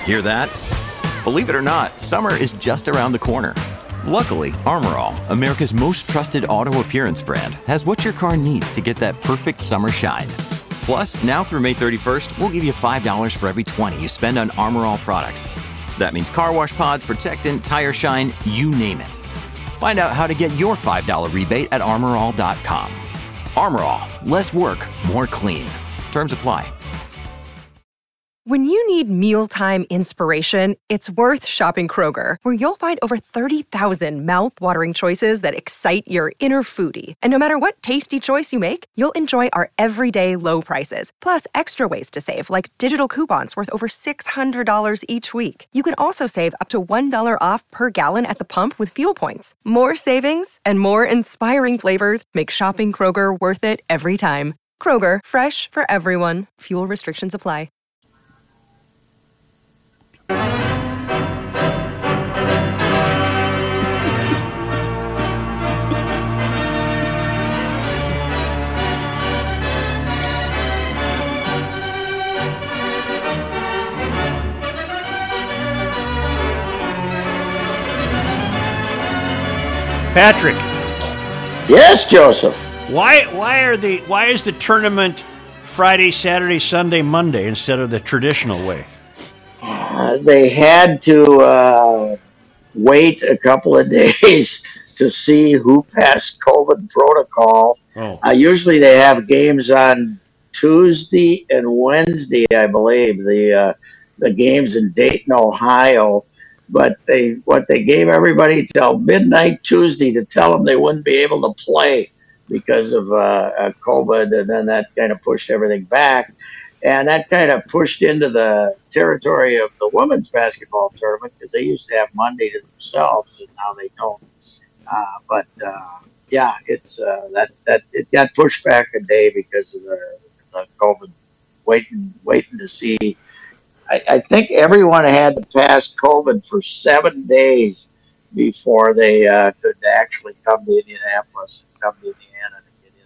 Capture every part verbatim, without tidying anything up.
Hear that? Believe it or not, summer is just around the corner. Luckily, Armor All, America's most trusted auto appearance brand, has what your car needs to get that perfect summer shine. Plus, now through May thirty-first, we'll give you five dollars for every twenty you spend on Armor All products. That means car wash pods, protectant, tire shine, you name it. Find out how to get your five dollars rebate at armor all dot com. Armor All, less work, more clean. Terms apply. When you need mealtime inspiration, it's worth shopping Kroger, where you'll find over thirty thousand mouth-watering choices that excite your inner foodie. And no matter what tasty choice you make, you'll enjoy our everyday low prices, plus extra ways to save, like digital coupons worth over six hundred dollars each week. You can also save up to one dollar off per gallon at the pump with fuel points. More savings and more inspiring flavors make shopping Kroger worth it every time. Kroger, fresh for everyone. Fuel restrictions apply. Patrick. Yes, Joseph. Why why are the why is the tournament Friday, Saturday, Sunday, Monday instead of the traditional way? Uh, they had to uh, wait a couple of days to see who passed COVID protocol. Oh. Uh, usually they have games on Tuesday and Wednesday, I believe. The uh, the games in Dayton, Ohio. But they what they gave everybody till midnight Tuesday to tell them they wouldn't be able to play because of uh, uh, COVID, and then that kind of pushed everything back. And that kind of pushed into the territory of the women's basketball tournament because they used to have Monday to themselves, and now they don't. Uh, but uh, yeah, it's uh, that that it got pushed back a day because of the, the COVID, waiting waiting to see. I, I think everyone had to pass COVID for seven days before they uh, could actually come to Indianapolis and come to Indiana to get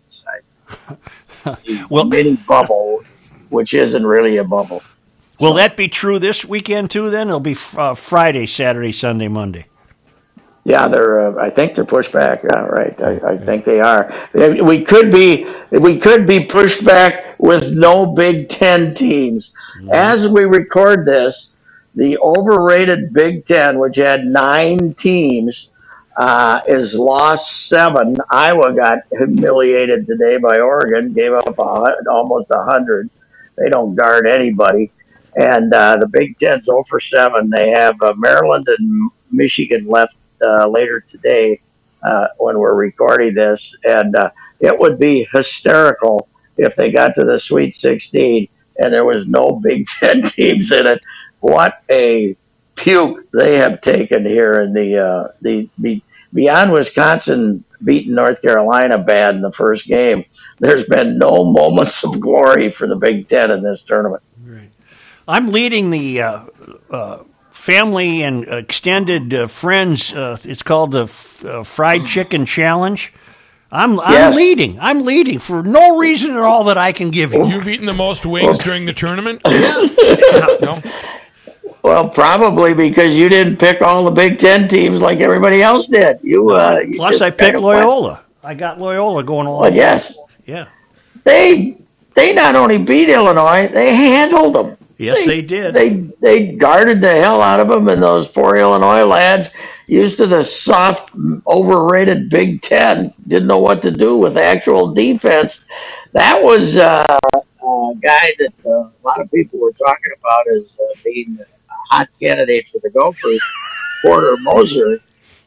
inside the well, mini bubble, which isn't really a bubble. Will so, that be true this weekend too? Then it'll be uh, Friday, Saturday, Sunday, Monday. Yeah, they're. Uh, I think they're pushed back. Yeah, right. I, I think they are. We could be. We could be pushed back with no Big Ten teams. Mm-hmm. As we record this, the overrated Big Ten, which had nine teams, uh, is lost seven. Iowa got humiliated today by Oregon. Gave up a, almost a hundred. They don't guard anybody. And uh, the Big Ten's zero for seven. They have uh, Maryland and Michigan left. Uh, later today uh, when we're recording this, and uh, it would be hysterical if they got to the Sweet sixteen and there was no Big Ten teams in it. What a puke they have taken here in the uh, the, the beyond Wisconsin beating North Carolina bad in the first game. There's been no moments of glory for the Big Ten in this tournament. Right. I'm leading the uh, uh, family and extended uh, friends. Uh, it's called the f- uh, Fried Chicken Challenge. I'm I'm yes. leading. I'm leading for no reason at all that I can give you. You've eaten the most wings during the tournament? Yeah. No. Well, probably because you didn't pick all the Big Ten teams like everybody else did. You, uh, you Plus, I picked Loyola. I got Loyola going along. Well, yes. Yeah. They they not only beat Illinois, they handled them. Yes, they, they did. They they guarded the hell out of them, and those poor Illinois lads, used to the soft, overrated Big Ten, didn't know what to do with actual defense. That was uh, a guy that uh, a lot of people were talking about as uh, being a hot candidate for the Gophers, Porter Moser.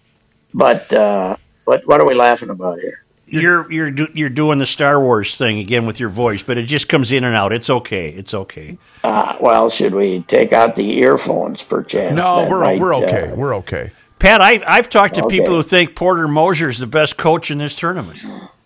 But uh, but what are we laughing about here? You're you're do, you're doing the Star Wars thing again with your voice, but it just comes in and out. It's okay. It's okay. Uh, well, should we take out the earphones, perchance? No, That we're might, we're okay. Uh, we're okay. Pat, I, I've talked to Okay. people who think Porter Moser is the best coach in this tournament.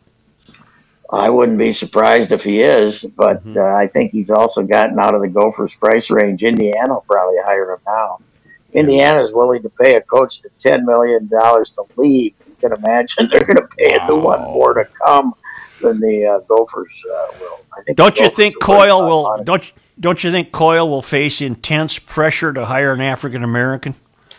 I wouldn't be surprised if he is, but Mm-hmm. uh, I think he's also gotten out of the Gophers' price range. Indiana will probably hire him now. Indiana is willing to pay a coach to ten million dollars to leave. You can imagine they're going to pay a new one more to come. than the uh, Gophers uh, will. I think don't the you Gophers think will Coyle win will? money. Don't don't you think Coyle will face intense pressure to hire an African American?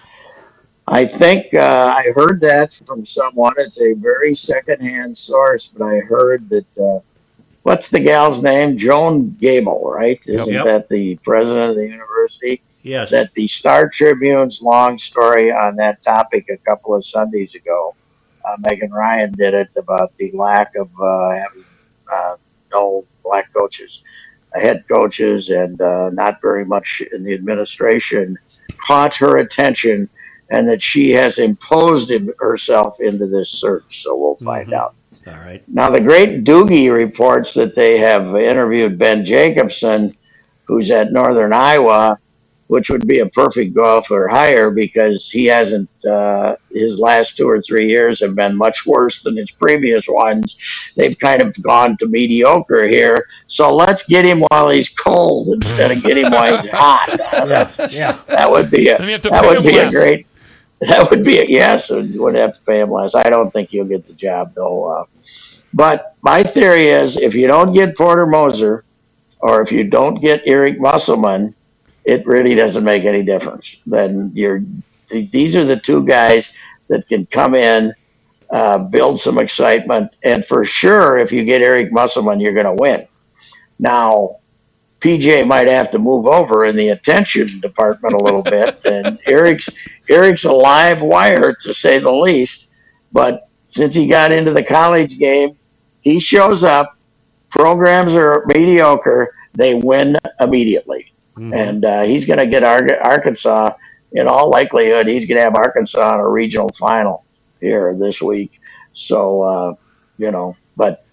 I think uh, I heard that from someone. It's a very secondhand source, but I heard that. Uh, what's the gal's name? Joan Gable, right? Isn't Yep. that the president of the university? Yes. That the Star Tribune's long story on that topic a couple of Sundays ago. Uh, Megan Ryan did it about the lack of uh, having uh, no black coaches, uh, head coaches, and uh, not very much in the administration caught her attention, and that she has imposed herself into this search. So we'll find Mhm. out. All right. Now, the great Doogie reports that they have interviewed Ben Jacobson, who's at Northern Iowa, which would be a perfect golfer hire because he hasn't, uh, his last two or three years have been much worse than his previous ones. They've kind of gone to mediocre here. So let's get him while he's cold instead of get him while he's hot. That's, Yeah. that would be a, And you have to that pay would him be a less. great, that would be a, yes, you wouldn't have to pay him less. I don't think he'll get the job though. Uh, but my theory is if you don't get Porter Moser or if you don't get Eric Musselman, it really doesn't make any difference. Then you're, these are the two guys that can come in, uh, build some excitement. And for sure, if you get Eric Musselman, you're going to win. Now, P J might have to move over in the attention department a little bit. And Eric's, Eric's a live wire, to say the least. But since he got into the college game, he shows up. Programs are mediocre. They win immediately. Mm-hmm. And uh, he's going to get Ar- Arkansas, in all likelihood, he's going to have Arkansas in a regional final here this week. So, uh, you know, but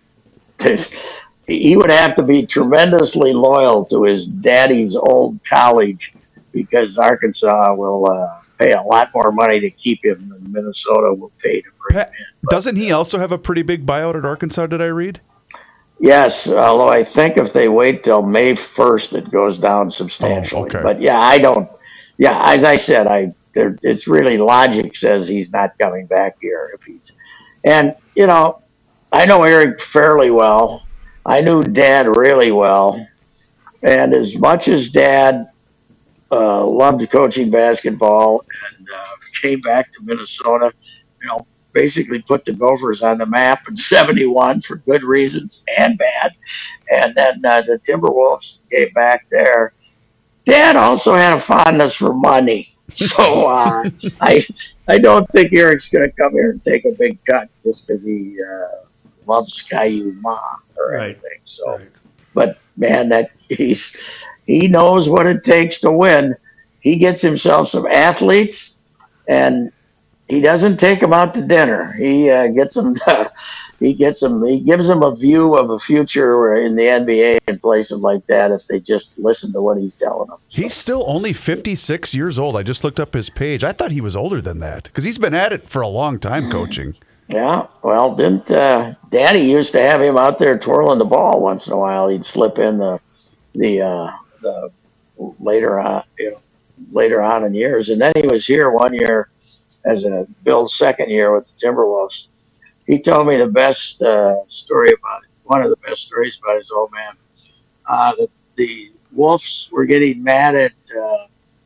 he would have to be tremendously loyal to his daddy's old college because Arkansas will uh, pay a lot more money to keep him than Minnesota will pay to bring Pat, him in. But, doesn't he also have a pretty big buyout at Arkansas, did I read? Yes, although I think if they wait till May first, it goes down substantially. Oh, okay. But yeah, I don't. Yeah, as I said, I there, it's really logic says he's not coming back here if he's. And you know, I know Eric fairly well. I knew Dad really well, and as much as Dad uh, loved coaching basketball and uh, came back to Minnesota, you know. Basically put the Gophers on the map in seventy-one for good reasons and bad. And then uh, the Timberwolves came back there. Dad also had a fondness for money. So uh, I I don't think Eric's going to come here and take a big cut just because he uh, loves Caillou Ma or Right. anything. So, Right. But man, that he's he knows what it takes to win. He gets himself some athletes and he doesn't take them out to dinner. He uh, gets them. To, he gets them. He gives them a view of a future in the N B A and places like that if they just listen to what he's telling them. So. He's still only fifty-six years old. I just looked up his page. I thought he was older than that because he's been at it for a long time coaching. Yeah. Well, didn't uh, Daddy used to have him out there twirling the ball once in a while? He'd slip in the the uh, the later on, you know, later on in years, and then he was here one year. As a Bill's second year with the Timberwolves, he told me the best uh, story about it. One of the best stories about his old man. Uh, the, the Wolves were getting mad at uh,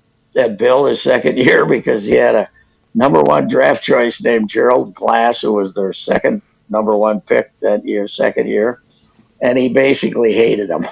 at Bill his second year because he had a number one draft choice named Gerald Glass, who was their second number one pick that year, second year. And he basically hated him.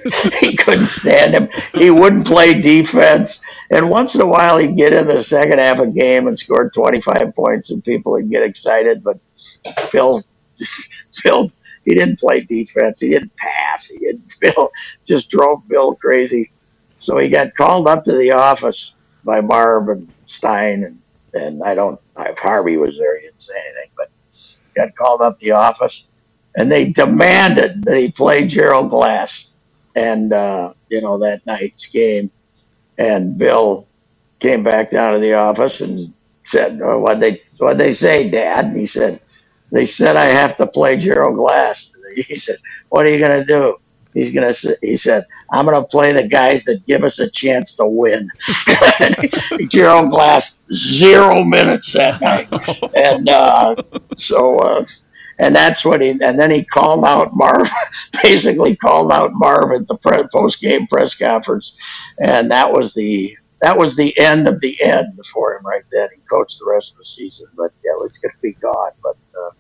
He couldn't stand him. He wouldn't play defense. And once in a while, he'd get in the second half of a game and score twenty-five points, and people would get excited. But Bill, just, Bill, he didn't play defense. He didn't pass. He didn't. Bill just drove Bill crazy. So he got called up to the office by Marv and Stein, and, and I don't. If Harvey was there, he didn't say anything. But got called up to the office. And they demanded that he play Gerald Glass, and uh, you know that night's game. And Bill came back down to the office and said, oh, "What they what they say, Dad?" And he said, "They said I have to play Gerald Glass." And he said, "What are you going to do?" He's going to. He said, "I'm going to play the guys that give us a chance to win." Gerald Glass, zero minutes that night, and uh, so. Uh, and that's what he. And then he called out Marv, basically called out Marv at the pre, post game press conference, and that was the that was the end of the end for him right then. He coached the rest of the season, but yeah, it was going to be gone. But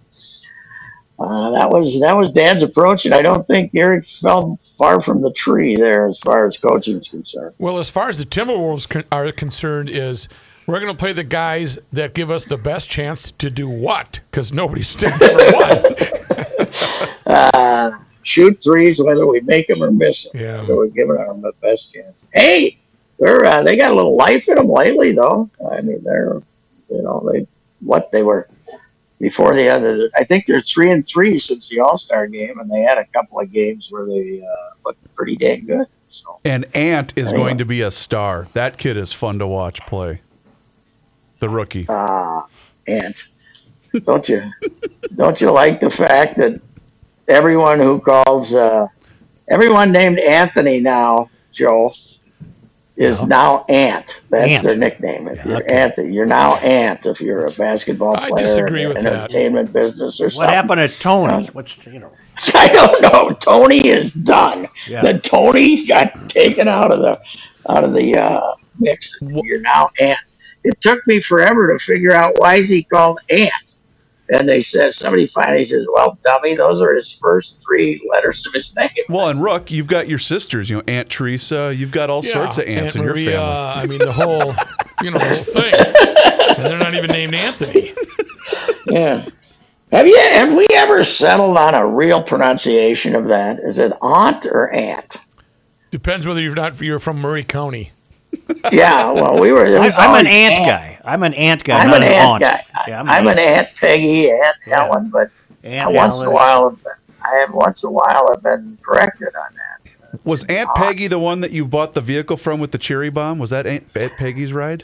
uh, uh, that was that was Dan's approach, and I don't think Eric fell far from the tree there as far as coaching is concerned. Well, as far as the Timberwolves con- are concerned, is we're going to play the guys that give us the best chance to do what? Because nobody's staying number one. uh, shoot threes, whether we make them or miss them. Yeah. So we're giving them the best chance. Hey, they're uh, they got a little life in them lately, though. I mean, they're you know they what they were before the other. I think they're three and three since the All-Star game, and they had a couple of games where they uh, looked pretty dang good. So. And Ant is anyway. going to be a star. That kid is fun to watch play. The rookie. Ah, Ant. Don't you don't you like the fact that everyone who calls uh, everyone named Anthony now, Joe, is yeah. now Ant. That's Ant. Their nickname. If yeah, you're okay. Anthony, you're now Ant. If you're a basketball player, I disagree in with entertainment that. business or what something. What happened to Tony? Uh, What's you know? I don't know. Tony is done. Yeah. The Tony got taken out of the out of the uh, mix. You're now Ant. It took me forever to figure out why is he called Ant. And they said, somebody finally says, well, dummy, those are his first three letters of his name. Well, and Rook, you've got your sisters, you know, Aunt Teresa. You've got all yeah, sorts of aunts Aunt in Maria, your family. I mean, the whole, you know, the whole thing. And they're not even named Anthony. Yeah. Have you? Have we ever settled on a real pronunciation of that? Is it aunt or aunt? Depends whether you're not you're from Murray County. Yeah, well, we were. I, I'm an aunt, aunt guy. I'm an aunt guy. I'm not an, an aunt aunt guy. Yeah, I'm, I'm an, an aunt Peggy, Aunt yeah. Helen, but aunt once Alice. in a while, I have once in a while I've been corrected on that. Was Aunt aunt. Peggy the one that you bought the vehicle from with the cherry bomb? Was that Aunt, Aunt Peggy's ride?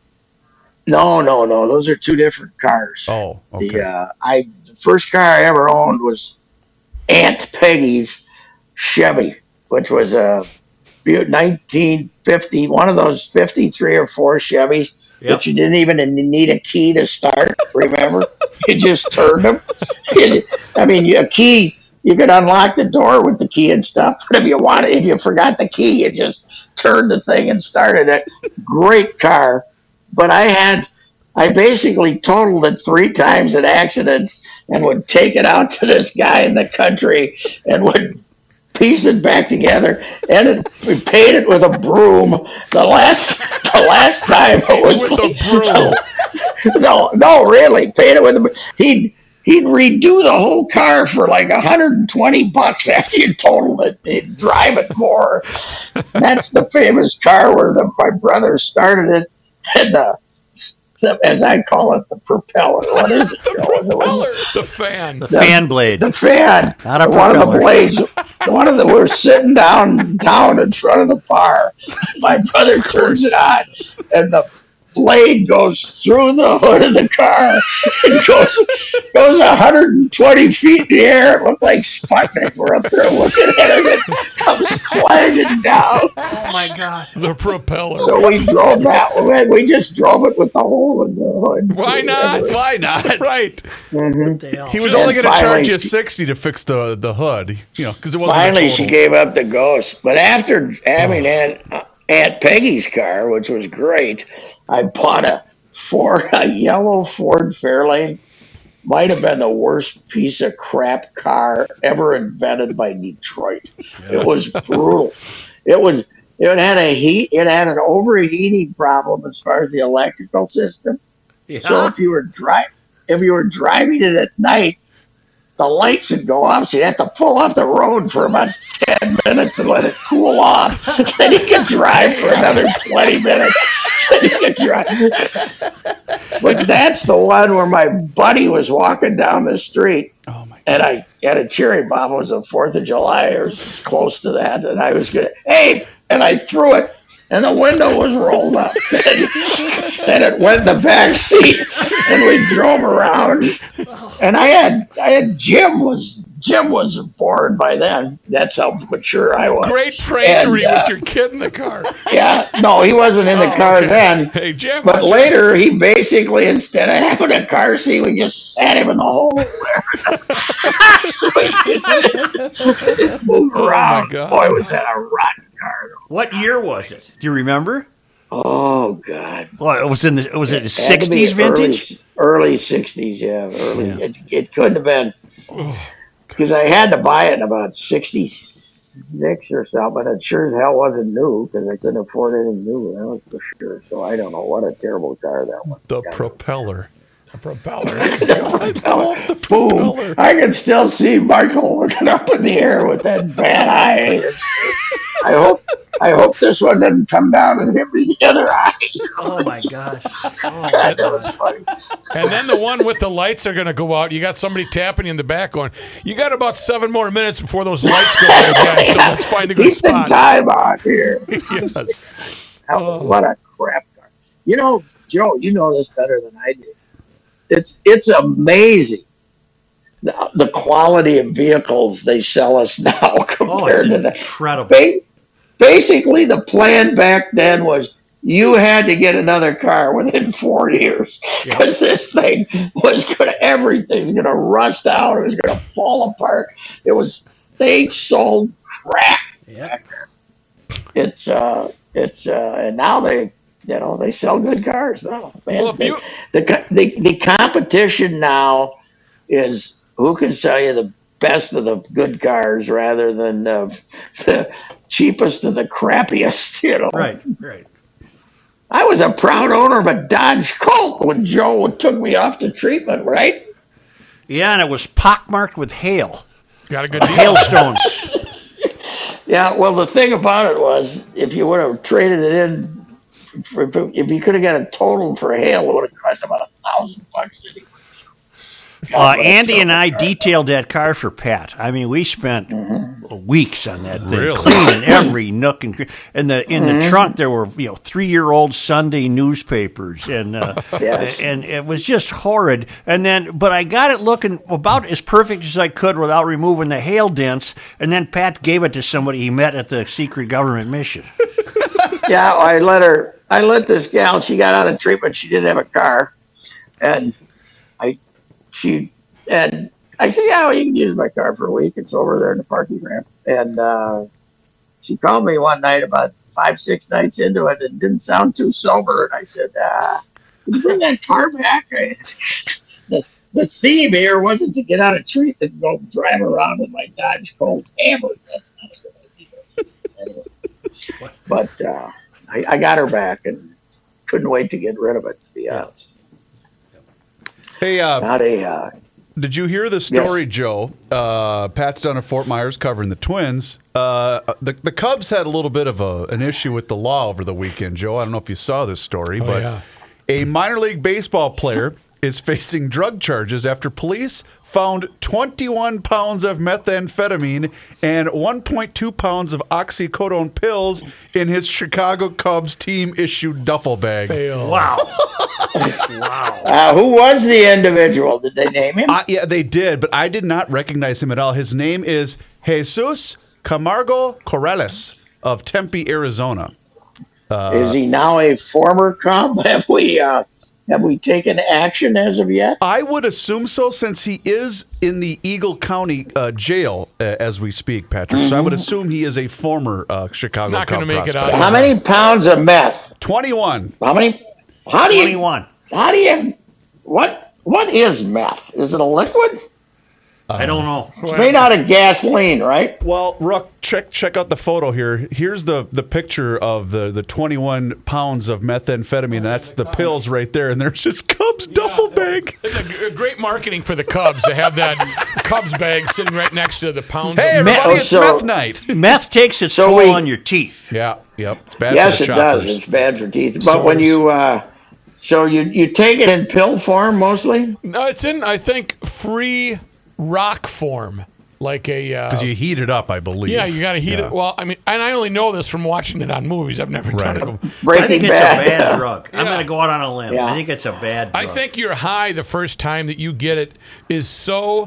No, no, no. Those are two different cars. Oh, okay. The uh, I the first car I ever owned was Aunt Peggy's Chevy, which was a nineteen fifty, one of those fifty-three or four Chevys yep. that you didn't even need a key to start. Remember, you just turned them. I mean, a key, you could unlock the door with the key and stuff. But if you wanted, if you forgot the key, you just turned the thing and started it. Great car. But I had, I basically totaled it three times in accidents and would take it out to this guy in the country and would piece it back together. And it, we paid it with a broom. The last, the last time it was with like, a broom. No, no, really, paid it with a. He'd he'd redo the whole car for like one hundred twenty bucks after you totaled it. He'd drive it more. That's the famous car where the, my brother started it. And uh, the, as I call it, the propeller. What is it? The propeller. The fan. The, the fan blade. The fan. Not a one propeller. of the blades. One of the we're sitting down down in front of the bar. My brother turns it on, and the blade goes through the hood of the car and goes goes one hundred twenty feet in the air. It looked like Sputnik. We're up there looking at it. It comes clanging down. Oh my God! The propeller. So we drove that one. We just drove it with the hole in the hood. Why not? Why not? Right. Mm-hmm. He was Then only going to finally charge you she- sixty to fix the the hood, you know, because it wasn't. Finally, a total. she gave up the ghost. But after having Aunt, uh, Aunt Peggy's car, which was great, I bought a Ford, a yellow Ford Fairlane. Might have been the worst piece of crap car ever invented by Detroit. Yeah. It was brutal. It was. It had a heat. It had an overheating problem as far as the electrical system. Yeah. So if you were driving, if you were driving it at night, the lights would go off. So you'd have to pull off the road for about ten minutes and let it cool off. Then you could drive for another twenty minutes. Then you could drive. But that's the one where my buddy was walking down the street. Oh my God. And I had a cherry bomb. It was the fourth of July or close to that. And I was going to, hey, and I threw it. And the window was rolled up. And it went in the back seat. And we drove around. And I had, I had Jim was Jim was bored by then. That's how mature I was. Great prankery And, uh, with your kid in the car. Yeah, no, he wasn't in the Oh, car okay. then. Hey, Jim. But watch later, he basically, instead of having a car seat, we just sat him in the hole. So he didn't move around. God. Boy, was that a rotten car. What year was it? Do you remember? Oh, God. Well, it was in the was it the Had to be sixties vintage? Early, early sixties, yeah. Early. Yeah. It, it couldn't have been. Because I had to buy it in about sixty-six or something. It sure as hell wasn't new because I couldn't afford anything new. That was for sure. So I don't know what a terrible car that was. The propeller. A propeller. Propeller. Boom. I can still see Michael looking up in the air with that bad eye. I hope I hope this one doesn't come down and hit me the other eye. Oh my gosh! Oh, God, that was funny. And then the one with the lights are going to go out. You got somebody tapping you in the back going, you got about seven more minutes before those lights go out again, so let's find a good Keep the spot. time on here. Yes. Oh, what a crap car. You know, Joe, you know this better than I do. It's it's amazing the, the quality of vehicles they sell us now oh, compared it's to the incredible. ba- basically the plan back then was you had to get another car within four years because yeah. this thing was going to everything was going to rust out. It was going to fall apart. It was they sold crap. Yeah. It's uh it's uh and now they. You know, they sell good cars now. Man, Well, if you- the, the, the, the competition now is who can sell you the best of the good cars rather than uh, the cheapest of the crappiest, you know. Right, right. I was a proud owner of a Dodge Colt when Joe took me off to treatment, right? Yeah, and it was pockmarked with hail. Got a good deal. Hailstones. Yeah, well, the thing about it was if you would have traded it in, For, if you could have got a total for hail, it would have cost about a thousand bucks anyway. Uh, Andy and I detailed that car for Pat. I mean, we spent mm-hmm. weeks on that thing, Really? cleaning every nook and cranny. In the in Mm-hmm. the trunk, there were you know three year old Sunday newspapers, and uh, Yes. and it was just horrid. And then, but I got it looking about as perfect as I could without removing the hail dents. And then Pat gave it to somebody he met at the secret government mission. Yeah, I let her. I let this gal. She got out of treatment. She didn't have a car, and I, she, and I said, "Yeah, well, you can use my car for a week. It's over there in the parking ramp." And uh, she called me one night about five, six nights into it. It didn't sound too sober, and I said, uh, "Can you bring that car back?" the The theme here wasn't to get out of treatment and go drive around with my Dodge Colt hammered. That's not a good idea. Anyway, but. Uh, I, I got her back and couldn't wait to get rid of it, to be honest. Hey, uh, Not a. Uh, did you hear the story, Yes. Joe? Uh, Pat's down at Fort Myers covering the Twins. Uh, the the Cubs had a little bit of a, an issue with the law over the weekend, Joe. I don't know if you saw this story, Oh, but yeah. a minor league baseball player is facing drug charges after police found twenty-one pounds of methamphetamine and one point two pounds of oxycodone pills in his Chicago Cubs team-issued duffel bag. Fail. Wow. wow. uh, who was the individual? Did they name him? Uh, yeah, they did, but I did not recognize him at all. His name is Jesus Camargo Corrales of Tempe, Arizona. Uh, Is he now a former Cub? Have we uh, have we taken action as of yet? I would assume so, since he is in the Eagle County uh, jail uh, as we speak, Patrick. So I would assume he is a former uh, Chicago Not Cub gonna make it prospect. out. How many pounds of meth? twenty-one. How many? How do you? Twenty-one. How do you? What? What is meth? Is it a liquid? I don't know. It's made out of gasoline, right? Well, Ruck, check check out the photo here. Here's the, the picture of the, the twenty-one pounds of methamphetamine. That's the pills right there, and there's just Cubs duffel bag. It's a g- great marketing for the Cubs to have that Cubs bag sitting right next to the pounds. Hey, of everybody, Oh, it's so- meth night. Meth takes its So toll we- on your teeth. Yeah, yep. It's bad Yes, for it the does. choppers. It's bad for teeth. But So when is- you, uh, so you you take it in pill form mostly. No, it's in, I think, free rock form. Like a. Because Uh, you heat it up, I believe. yeah, you got to heat Yeah. it. Well, I mean, and I only know this from watching it on movies. I've never Right. done it. Breaking I think it's Bad. a bad drug. I'm Yeah. going to go out on a limb. Yeah. I think it's a bad drug. I think your high the first time that you get it is so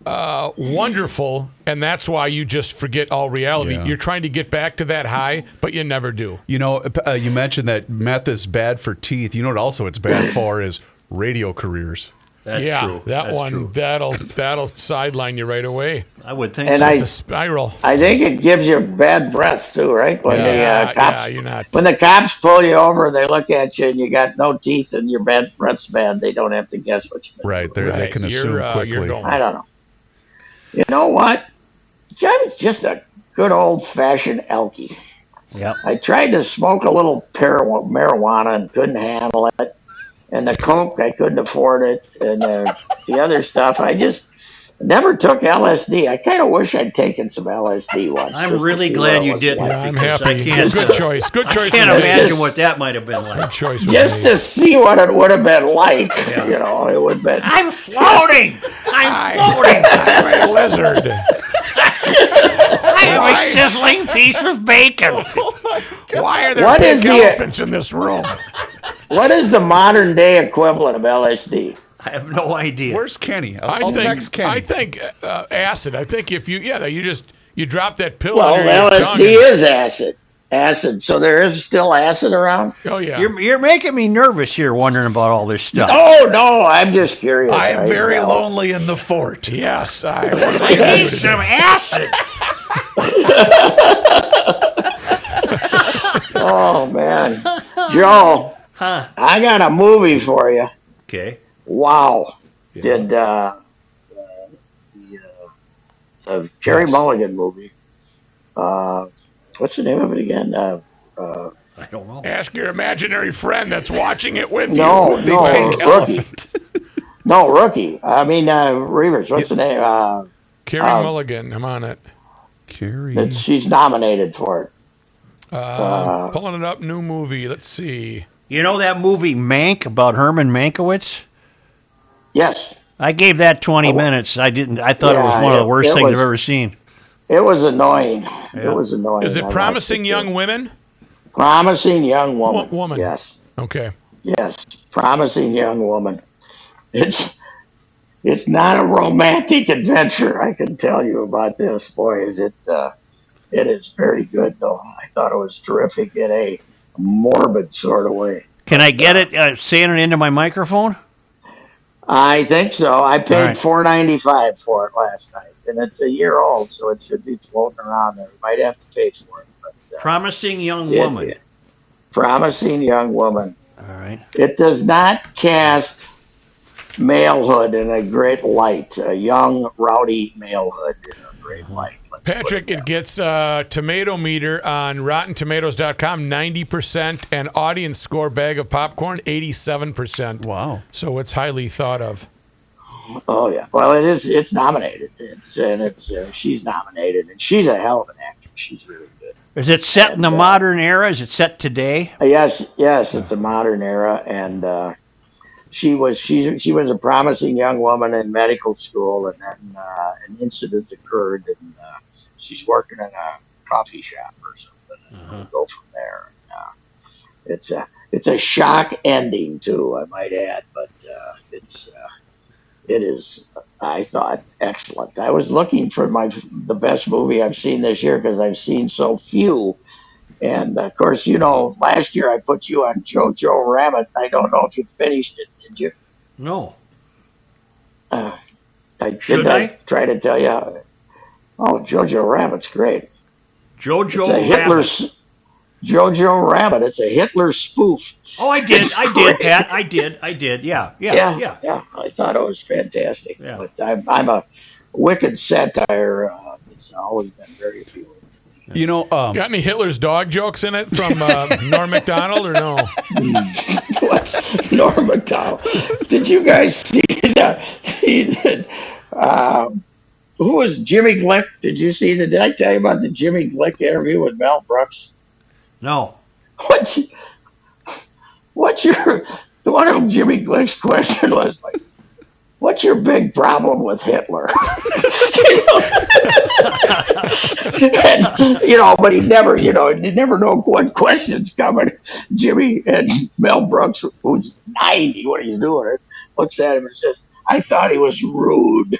uh, wonderful, and that's why you just forget all reality. Yeah. You're trying to get back to that high, but you never do. You know, uh, you mentioned that meth is bad for teeth. You know what also it's bad for is radio careers. That's yeah, true. that That's one true. that'll that'll sideline you right away. I would think And so. I- It's a spiral. I think it gives you bad breath too, right? When the Yeah, uh, cops, yeah, you're not- when the cops pull you over, they look at you and you got no teeth and your bad breath's bad. They don't have to guess what you did. Right. They're, They Right. can You're, assume uh, quickly. you're going. I don't know. You know what? I'm just a good old fashioned Elkie. Yep. I tried to smoke a little par- marijuana and couldn't handle it. And the coke, I couldn't afford it. And uh, the other stuff, I just never took L S D. I kind of wish I'd taken some L S D once. I'm just to really see glad what it you was didn't. like. Yeah, I'm because happy. I can't, Good uh, choice. Good choice. I can't was made. imagine Just- what that might have been Good like. choice. was Just made. to see what it would have been like. You know, it would have been. I'm floating. I'm floating. I'm a lizard. I'm a sizzling piece of bacon. Why are there What big is the- elephants in this room? What is the modern day equivalent of L S D? I have no idea. Where's Kenny? I'll, I I'll think. text Kenny. I think uh, acid. I think if you, yeah, you just you drop that pill Well, under your L S tongue. D and- is acid. Acid. So there is still acid around? oh yeah. You're, you're making me nervous here wondering about all this stuff. Oh, no. I'm just curious. I am very uh, lonely in the fort. yes. I, I need some acid. Oh, man. Joe, Huh. I got a movie for you. Okay. Wow. Did uh, uh, the, uh, the Kerry Yes. Mulligan movie. Uh, what's the name of it again? Uh, uh, I don't know. ask your imaginary friend that's watching it with no, you. no, pink Rookie. No, Rookie. I mean, uh, Reavers. What's the name? Uh, Carrie Um, Mulligan. I'm on it. Carrie. that she's nominated for it. Uh, pulling it up. New movie. Let's see. You know that movie Mank about Herman Mankiewicz? Yes, I gave that twenty minutes. I didn't. I thought it was Yeah, one of the it- worst it things was- I've ever seen. it was annoying. It was annoying. Is I it liked Promising it, Young too. Women? Promising Young Woman. Wo- woman. Yes. Okay. Yes, Promising Young Woman. It's it's not a romantic adventure. I can tell you about this. Boy, is it uh, it is very good though. I thought it was terrific in a morbid sort of way. Can I get it uh, saying it into my microphone? I think so. I All paid right. four ninety five for it last night, and it's a year old, so it should be floating around there. You might have to pay for it. But, uh, Promising young it- woman. it- Promising Young Woman. All right. It does not cast malehood in a great light, a young, rowdy malehood in a great light. Let's put Patrick, it it that gets uh, tomato meter on rotten tomatoes dot com, ninety percent, and audience score bag of popcorn, eighty-seven percent. Wow. So it's highly thought of. way. Oh yeah, well it is. It's nominated. It's and it's uh, she's nominated, and she's a hell of an actress. She's really good. Is it set in the modern era? Is it set today? Uh, yes, yes, it's a modern era, and uh, she was she she was a promising young woman in medical school, and then uh, an incident occurred, and uh, she's working in a coffee shop or something, and we'll go from there. And, uh, it's a it's a shock ending too, I might add, but uh, it's uh, it is. I thought excellent. I was looking for my the best movie I've seen this year because I've seen so few. And of course, you know, last year I put you on Jojo Rabbit. I don't know if you finished it, did you? No. Uh, I did Should I I? try to tell you? Oh, Jojo Rabbit's great. Jojo It's a Hitler Rabbit. s- Jojo Rabbit. It's a Hitler spoof. Oh, I did. It's I great. did, Pat. I did. I did. Yeah. Yeah. Yeah, Yeah. yeah. I thought it was fantastic. Yeah. But I'm, I'm a wicked satire. Uh, it's always been very appealing. You know, um, Got any Hitler's dog jokes in it from uh, Norm Macdonald or no? What? Norm Macdonald. Did you guys see that? See that? Um, who was Jimmy Glick? Did you see the? Did I tell you about the Jimmy Glick interview with Mel Brooks? No. What's what's your one of Jimmy Glick's question was like, "What's your big problem with Hitler?" You know? And, you know, but he never, you know, you never know what questions coming. Jimmy and Mel Brooks, who's ninety when he's doing it, looks at him and says, I thought he was rude.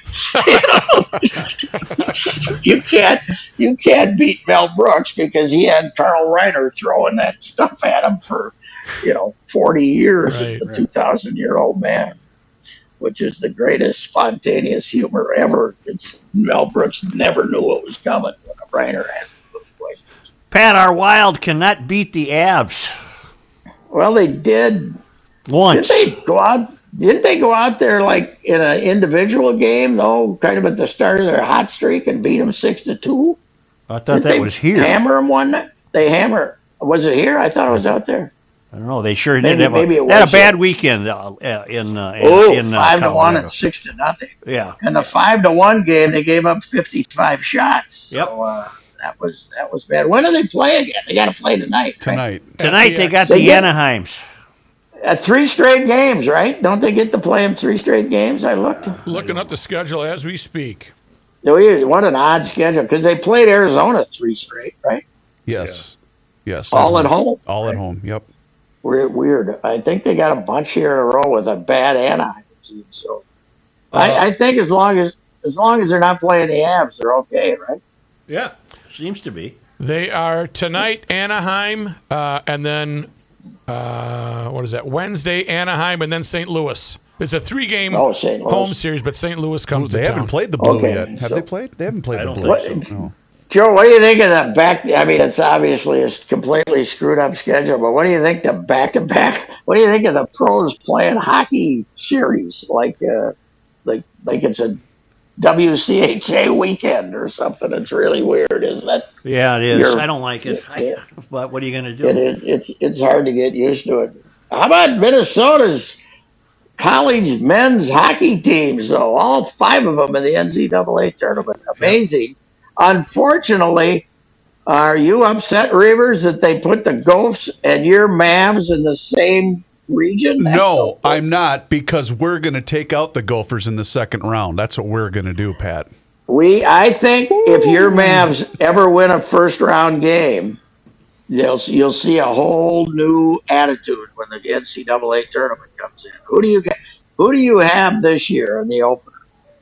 you can't you can't beat Mel Brooks because he had Carl Reiner throwing that stuff at him for, you know, forty years Right, as the right. two thousand year old man, which is the greatest spontaneous humor ever. It's Mel Brooks never knew what was coming when a Reiner asked him those questions. Pat, our Wild cannot beat the Avs Well, they did. once. Did they go out? Didn't they go out there like in an individual game though, kind of at the start of their hot streak and beat them six to two? I thought Didn't that they was here. Hammer them one night. They hammer. Was it here? I thought it was out there. I don't know. They sure did Maybe- have a, maybe it they had a was bad here. weekend uh, uh, in uh, in, Oh, in uh, five to one Colorado. and six to nothing. Yeah. And the five to one game, they gave up fifty-five shots. Yep. So uh, that was that was bad. When do they play again? They got to play tonight. Right? Tonight. Tonight they got They the get- Anaheims. Uh, three straight games, right? Don't they get to play them three straight games? I looked. Looking up the schedule as we speak. No, what an odd schedule because they played Arizona three straight, right? Yes. Yes. All at home. All at home. Yep. Weird, weird. I think they got a bunch here in a row with a bad Anaheim team. So Uh, I, I think as long as as long as they're not playing the Avs, they're okay, right? Yeah. Seems to be. They are tonight, Anaheim, uh, and then, uh, what is that, Wednesday, Anaheim, and then Saint Louis. It's a three-game Oh, Saint Louis. home series, but Saint Louis comes They to haven't town. played the Blue Okay, yet. Have so- they played? They haven't played I the don't Blue. think so, no. Joe, what do you think of the back? I mean, it's obviously a completely screwed up schedule, but what do you think the back to back? What do you think of the pros playing hockey series like uh, like like it's a W C H A weekend or something? It's really weird, isn't it? Yeah, it is. You're- I don't like it. I, Yeah. but what are you going to do? It is. It's it's hard to get used to it. How about Minnesota's college men's hockey teams? Though all five of them in the N C double A tournament, amazing. Unfortunately, are you upset, Reavers, that they put the Gophs and your Mavs in the same region? That's No, I'm not because we're going to take out the Gophers in the second round. That's what we're going to do, Pat. We, I think, if your Mavs ever win a first round game, you'll you'll see a whole new attitude when the N C double A tournament comes in. Who do you get? Who do you have this year in the opener?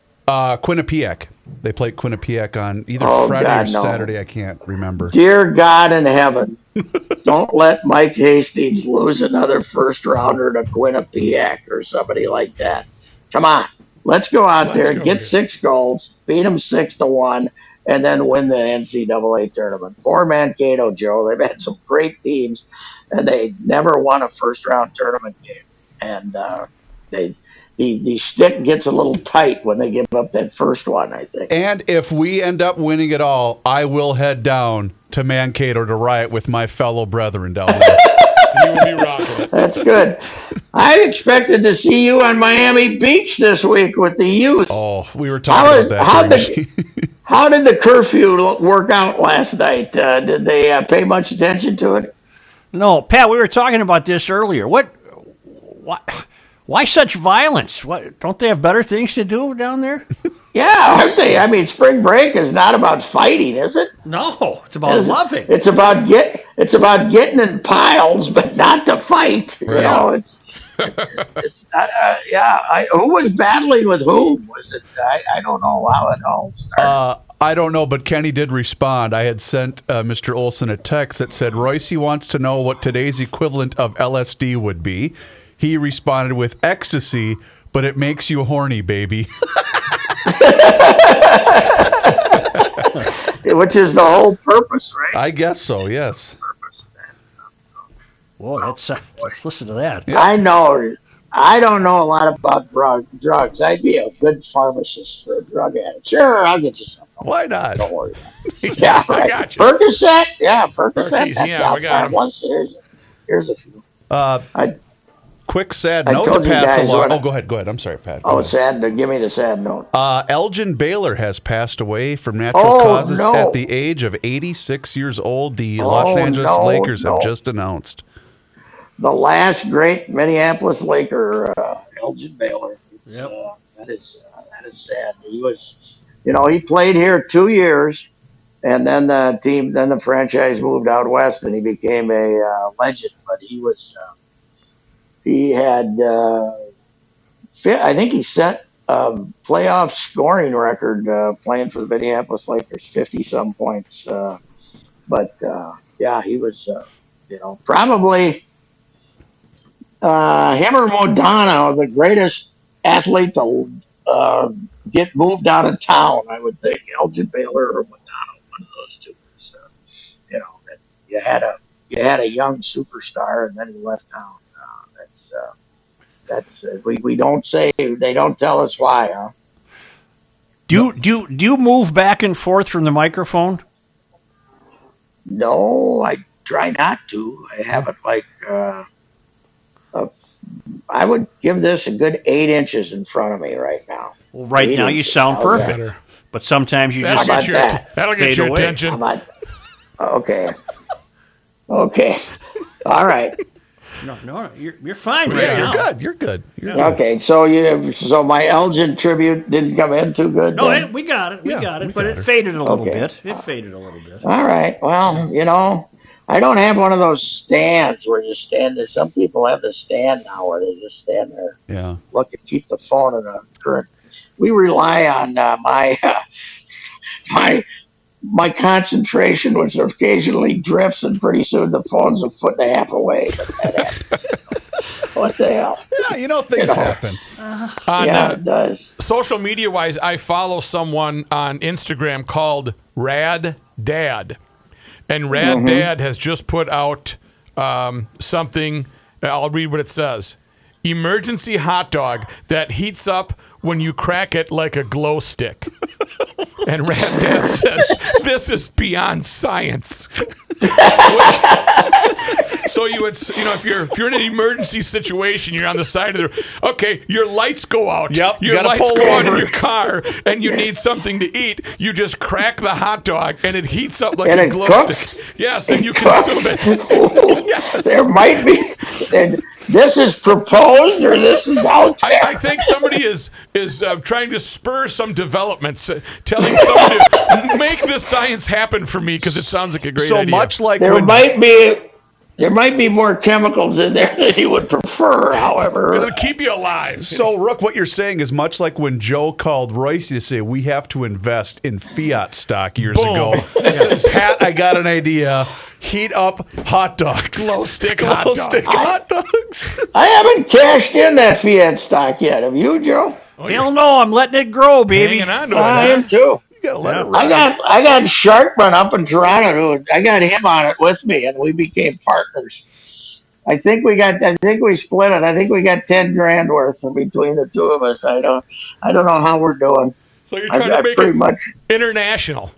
Uh, Quinnipiac. They played Quinnipiac on either Oh, Friday God, or no. Saturday. I can't remember. Dear God in heaven, don't let Mike Hastings lose another first rounder to Quinnipiac or somebody like that. Come on, let's go out Let's there, go get here. six goals, beat them six to one, and then win the N C double A tournament. Poor Mankato, Joe. They've had some great teams, and they never won a first round tournament game. And uh, they the the stick gets a little tight when they give up that first one, I think. And if we end up winning it all, I will head down to Mankato to riot with my fellow brethren down there. You will be rocking it. That's good. I expected to see you on Miami Beach this week with the youth. Oh, we were How talking is- about how that. during the- How did the curfew lo- work out last night? Uh, did they uh, pay much attention to it? No, Pat, we were talking about this earlier. What? Why? Why such violence? What? Don't they have better things to do down there? Yeah, aren't they? I mean, spring break is not about fighting, is it? No, it's about It's- loving. It's about get. It's about getting in piles, but not to fight. You Right. know, it's it's, it's not. Uh, yeah, I, who was battling with whom? Was it? I, I don't know how it all started. Uh, I don't know, but Kenny did respond. I had sent uh, Mister Olson a text that said, Royce wants to know what today's equivalent of L S D would be. He responded with ecstasy, but it makes you horny, baby. Which is the whole purpose, right? I guess so, yes. Whoa, that's uh, let's listen to that. I know. I don't know a lot about drug, drugs. I'd be a good pharmacist for a drug addict. Sure, I'll get you something. Why not? Don't worry. Yeah, I right. got you. Percocet? Yeah, Percocet. Perkies, That's yeah, we out got there. 'em. Once here's, here's a few. Uh, I, quick sad I note to told you pass guys along. what- Oh, go ahead, go ahead. I'm sorry, Pat. Go oh, ahead. sad. Give me the sad note. Uh, Elgin Baylor has passed away from natural Oh, causes no. at the age of eighty-six years old. The Los Oh, Angeles no, Lakers no. have just announced. The last great Minneapolis Laker, uh, Elgin Baylor. It's, Yep. uh, that is uh, that is sad. He was, you know, he played here two years, and then the team, then the franchise moved out west, and he became a uh, legend. But he was, uh, he had, uh, fi- I think he set um, playoff scoring record uh, playing for the Minneapolis Lakers, fifty some points. Uh, but uh, yeah, he was, uh, you know, probably uh, him or Modano, the greatest athlete to uh, get moved out of town. I would think Elgin Baylor or Modano, one of those two. So, you know, that you had a you had a young superstar, and then he left town. Uh, that's uh, that's uh, we we don't say, they don't tell us why, huh? Do you, do you, do you move back and forth from the microphone? No, I try not to. I have it like uh, a, I would give this a good eight inches in front of me right now. Well, right Eight now you inches. sound How's perfect, that? but sometimes you That'll just How get about your, that? that'll get Fade your away. attention. How about, okay. Okay. All right. no, no, you're you're fine right Yeah, now. you're good. You're good. You're good. Okay. So you, so my Elgin tribute didn't come in too good. No, then? it, we got it, we Yeah, got it, we but got it it. faded a little Okay. bit. It faded a little bit. All right. Well, you know, I don't have one of those stands where you stand there. Some people have the stand now where they just stand there, Yeah. look and keep the phone in a current. We rely on uh, my uh, my my concentration, which occasionally drifts, and pretty soon the phone's a foot and a half away. But that happens. What the hell? Yeah, you know, things You know. happen. On, Yeah, uh, it does. social media wise, I follow someone on Instagram called Rad Dad. And Rad Dad has just put out um, something. I'll read what it says. Emergency hot dog that heats up when you crack it like a glow stick. And Rad Dad says, this is beyond science. So you would, you know, if you're if you're in an emergency situation, you're on the side of the, okay, your lights go out. Yep, you your gotta lights pull go out in over. your car, and you need something to eat. You just crack the hot dog, and it heats up like And a it glow cooks? stick. Yes, and you Cooks. consume it. Yes. There might be. And this is proposed, or this is out I, there. I think somebody is is uh, trying to spur some developments, uh, telling someone to make this science happen for me because it sounds like a great So idea. much like There when might be there might be more chemicals in there than you would prefer, however. It'll keep you alive. So, Rook, what you're saying is much like when Joe called Royce to say, we have to invest in Fiat stock years Boom. ago. Pat, I got an idea. Heat up hot dogs. Glow stick Glow hot dogs. stick hot dogs. I haven't cashed in that Fiat stock yet. Have you, Joe? Hell no, I'm letting it grow, baby. Hanging on to I it. am too. You got to let it I ride. got I got Sharkman up in Toronto. Who, I got him on it with me, and we became partners. I think we got. I think we split it. I think we got ten grand worth between the two of us. I don't. I don't know how we're doing. So you're I, trying I to make pretty it much international.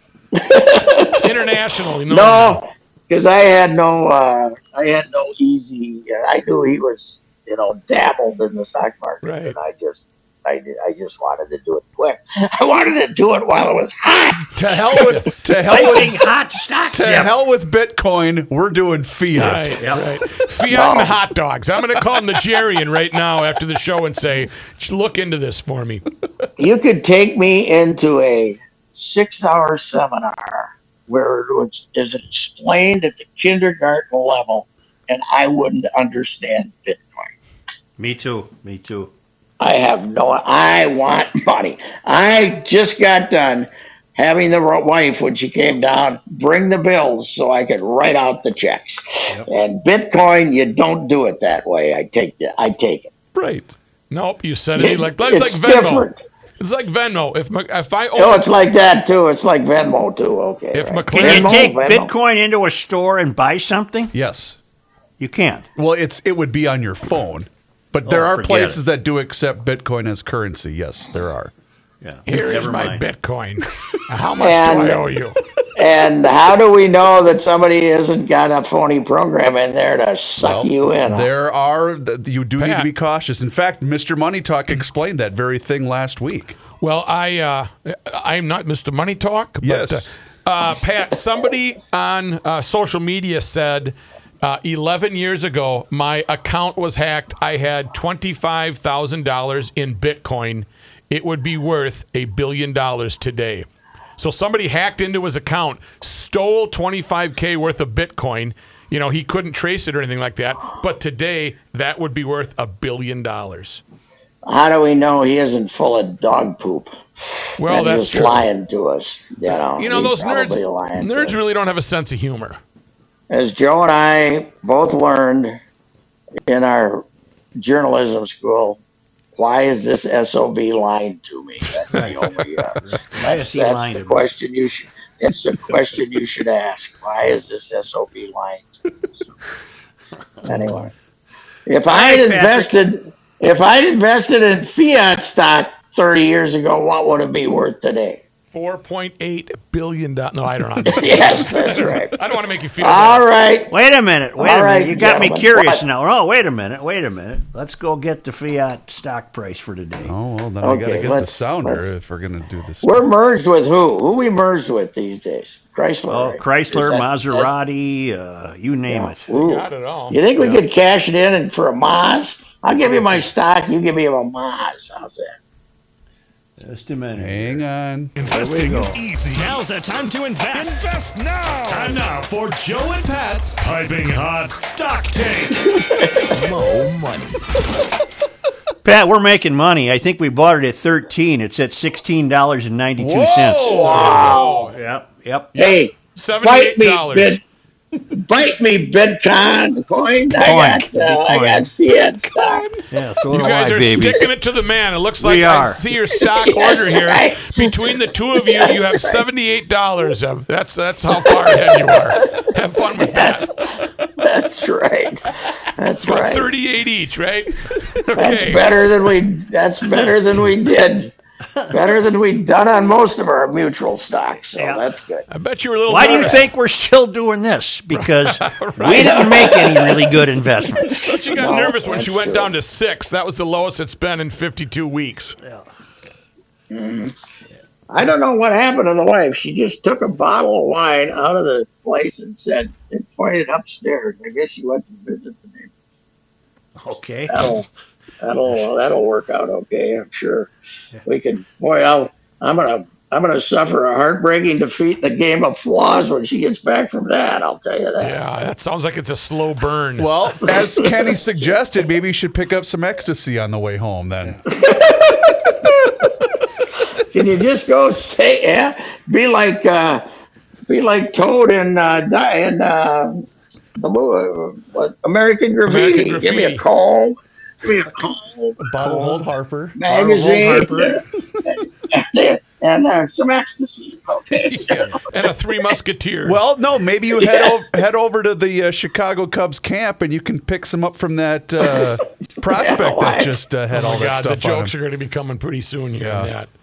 It's international. You know? no, because I had no. Uh, I had no easy. I knew he was, you know, dabbled in the stock market, Right. and I just. I, did- I just wanted to do it quick. I wanted to do it while it was hot. To hell with to hell Lightning with, hot stock. to Jim. hell with Bitcoin. We're doing Fiat. Right, right. Fiat and hot dogs. I'm going to call Nigerian right now after the show and say, look into this for me. You could take me into a six-hour seminar where it was, is explained at the kindergarten level, and I wouldn't understand Bitcoin. Me too. Me too. I have no. I want money. I just got done having the wife when she came down bring the bills so I could write out the checks. And Bitcoin, you don't do it that way. I take the. I take it. Right. Nope, you said it. Like, it's, It's like Venmo. different. It's like Venmo. If my- if I Oh, own, it's like that too. It's like Venmo too. Okay. If right. McLaren- Can you Venmo, take Venmo. Bitcoin into a store and buy something? Yes. You can't. Well, it's it would be on your phone, but there Oh, are forget places it. that do accept Bitcoin as currency. Yes, there are. Yeah. here is Never my mind. Bitcoin. How much And- do I owe you? And how do we know that somebody hasn't got a phony program in there to suck Well, you in? huh? There are. th- You do need to Pat. be cautious. In fact, Mister Money Talk explained that very thing last week. Well, I uh, I'm not Mister Money Talk. But, Yes. Uh, uh, Pat, somebody on uh, social media said uh, eleven years ago my account was hacked. I had twenty-five thousand dollars in Bitcoin. It would be worth a billion dollars today. So somebody hacked into his account, stole twenty-five K worth of Bitcoin. You know, he couldn't trace it or anything like that. But today, that would be worth a billion dollars. how do we know he isn't full of dog poop? Well, and that's he's true. lying to us. You know, You know, he's those nerds, probably lying to nerds us. really don't have a sense of humor. As Joe and I both learned in our journalism school, why is this S O B lying to me? That's the only. Uh, Why that's is he that's lying the to me? question you should. That's the question you should ask. Why is this S O B lying to me? So, anyway, if I had right, Patrick. invested, if I'd invested in Fiat stock thirty years ago, what would it be worth today? four point eight billion dollars. No, I don't know. I'm just kidding. Yes, that's right. I don't want to make you feel All bad. right. Wait a minute. Wait All a right, minute. You got me gentlemen. curious What? now. Oh, wait a minute. Wait a minute. Let's go get the Fiat stock price for today. Oh, well, then I got to Okay, get the let's- sounder let's- if we're going to do this. We're merged with who? Who we merged with these days? Chrysler. Oh, right? Chrysler, Is that- Maserati, uh, you name Yeah. it. Ooh. Got it all. You think we could cash it in and for a Maz? I'll give you my stock. You give me a Maz. How's that? Just a minute. Hang on. Investing go. is easy. Now's the time to invest. Invest now. Time now for Joe and Pat's Piping Hot Stock Take. Mo money. Pat, we're making money. I think we bought it at thirteen. It's at sixteen dollars and ninety-two cents. Wow. Yep, yep. Hey, bite seventy-eight me, dollars. bit, bite me, Bitcoin coin. I Coin, got, uh, I Bitcoin. got Fiat stock. Yeah, so You do guys I, are baby. sticking it to the man. It looks like We I are. see your stock Yes, order here. right. Between the two of you, you have seventy-eight dollars. That's that's how far ahead you are. Have fun with that. That's right. That's About right. thirty-eight each, right? That's Okay. better than we. That's better than we did. Better than we've done on most of our mutual stocks. So Yeah. that's good. I bet you were a little Why do you nervous. think we're still doing this? Because we didn't make any really good investments. But she got No, nervous when she that's went true. down to six. That was the lowest it's been in fifty-two weeks. I don't know what happened to the wife. She just took a bottle of wine out of the place and said, and pointed upstairs. I guess she went to visit the neighbor. Okay. That'll, that'll, that'll work out okay. I'm sure we can. Boy, I'll, I'm gonna, I'm gonna suffer a heartbreaking defeat in a game of flaws when she gets back from that. I'll tell you that. Yeah, that sounds like it's a slow burn. Well, as Kenny suggested, maybe you should pick up some ecstasy on the way home then. Can you just go say, yeah, be like, uh, be like Toad in, uh, di- in uh, the movie, what, American Graffiti. American Give me a Graffiti. comb. Give me a comb. Bottle of Old Harper. Magazine. Harper. and and uh, some ecstasy. Okay. And a Three Musketeers. Well, no, maybe you head, Yes. over, head over to the uh, Chicago Cubs camp and you can pick some up from that uh, prospect Yeah, that why? just uh, had oh all my that God, the stuff on jokes him. are going to be coming pretty soon here. on Yeah. that.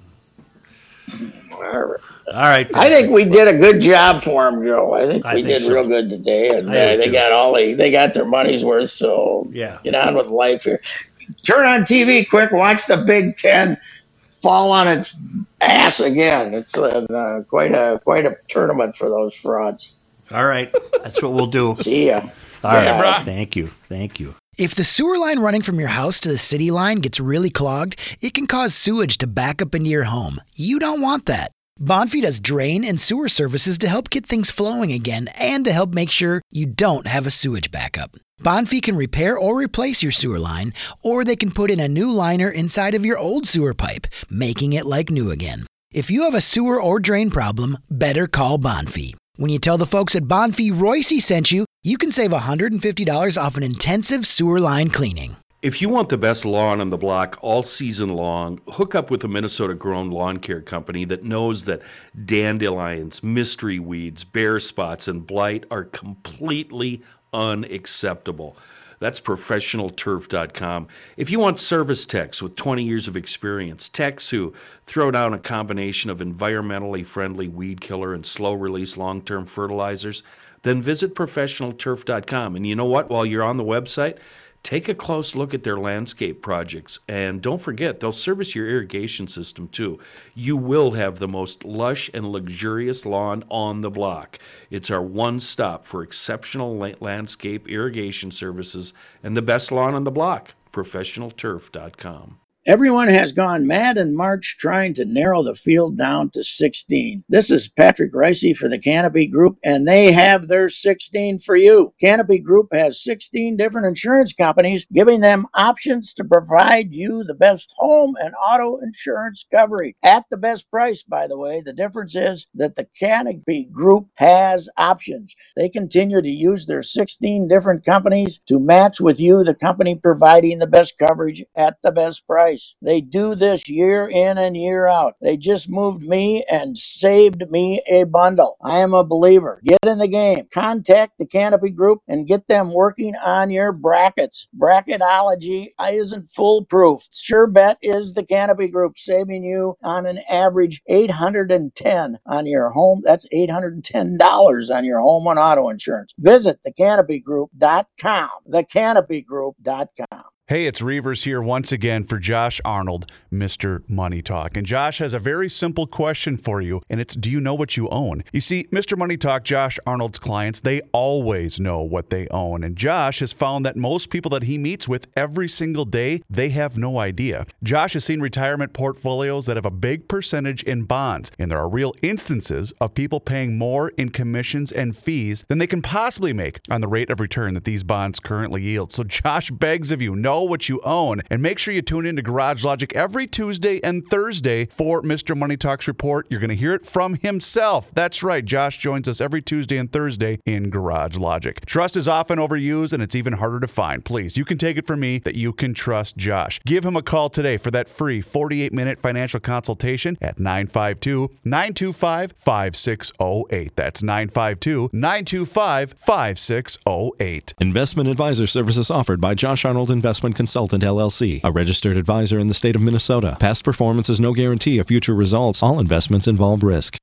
All right. All right. I think we did a good job for them, Joe. I think I we think did so. real good today, and I uh, do they too. got all they they got their money's worth. So Yeah. get on with life here. Turn on T V quick. Watch the Big Ten fall on its ass again. It's uh, quite a quite a tournament for those frauds. All right. That's what we'll do. See ya. All right. ya, brah. Thank you. Thank you. If the sewer line running from your house to the city line gets really clogged, it can cause sewage to back up into your home. You don't want that. Bonfi does drain and sewer services to help get things flowing again and to help make sure you don't have a sewage backup. Bonfi can repair or replace your sewer line, or they can put in a new liner inside of your old sewer pipe, making it like new again. If you have a sewer or drain problem, better call Bonfi. When you tell the folks at Bonfi Royce sent you, you can save one hundred fifty dollars off an intensive sewer line cleaning. If you want the best lawn on the block all season long, hook up with a Minnesota-grown lawn care company that knows that dandelions, mystery weeds, bare spots, and blight are completely unacceptable. That's professional turf dot com. If you want service techs with twenty years of experience, techs who throw down a combination of environmentally friendly weed killer and slow-release long-term fertilizers, then visit professional turf dot com. And you know what? While you're on the website, take a close look at their landscape projects. And don't forget, they'll service your irrigation system too. You will have the most lush and luxurious lawn on the block. It's our one stop for exceptional la- landscape irrigation services and the best lawn on the block. professional turf dot com. Everyone has gone mad in March trying to narrow the field down to sixteen. This is Patrick Ricey for the Canopy Group, and they have their sixteen for you. Canopy Group has sixteen different insurance companies, giving them options to provide you the best home and auto insurance coverage at the best price, by the way. The difference is that the Canopy Group has options. They continue to use their sixteen different companies to match with you the company providing the best coverage at the best price. They do this year in and year out. They just moved me and saved me a bundle. I am a believer. Get in the game. Contact the Canopy Group and get them working on your brackets. Bracketology isn't foolproof. Sure bet is the Canopy Group, saving you on an average eight hundred ten dollars on your home. That's eight hundred ten dollars on your home and auto insurance. Visit the canopy group dot com. the canopy group dot com. Hey, it's Reavers here once again for Josh Arnold, Mister Money Talk. And Josh has a very simple question for you, and it's, do you know what you own? You see, Mister Money Talk, Josh Arnold's clients, they always know what they own. And Josh has found that most people that he meets with every single day, they have no idea. Josh has seen retirement portfolios that have a big percentage in bonds, and there are real instances of people paying more in commissions and fees than they can possibly make on the rate of return that these bonds currently yield. So Josh begs of you, know what you own, and make sure you tune in to Garage Logic every Tuesday and Thursday for Mister Money Talk's report. You're going to hear it from himself. That's right, Josh joins us every Tuesday and Thursday in Garage Logic. Trust is often overused, and it's even harder to find. Please, you can take it from me that you can trust Josh. Give him a call today for that free forty-eight minute financial consultation at nine five two, nine two five, five six zero eight. That's nine five two, nine two five, five six zero eight. Investment advisor services offered by Josh Arnold Investment Consultant, L L C, a registered advisor in the state of Minnesota. Past performance is no guarantee of future results. All investments involve risk.